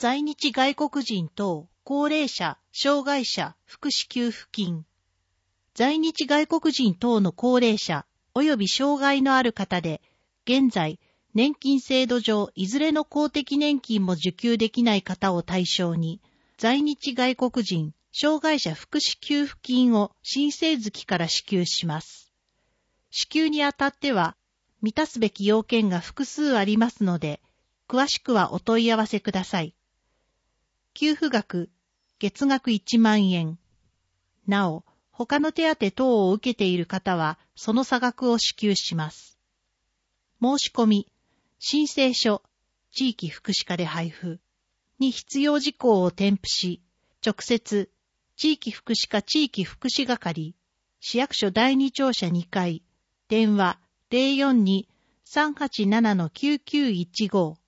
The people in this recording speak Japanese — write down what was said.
在日外国人等高齢者、障害者福祉給付金。在日外国人等の高齢者及び障害のある方で、現在、年金制度上いずれの公的年金も受給できない方を対象に、在日外国人、障害者福祉給付金を申請月から支給します。支給にあたっては、満たすべき要件が複数ありますので、詳しくはお問い合わせください。給付額、月額1万円。なお、他の手当等を受けている方は、その差額を支給します。申し込み、申請書、地域福祉課で配布に必要事項を添付し、直接、地域福祉課地域福祉係、市役所第2庁舎2階、電話 042-387-9915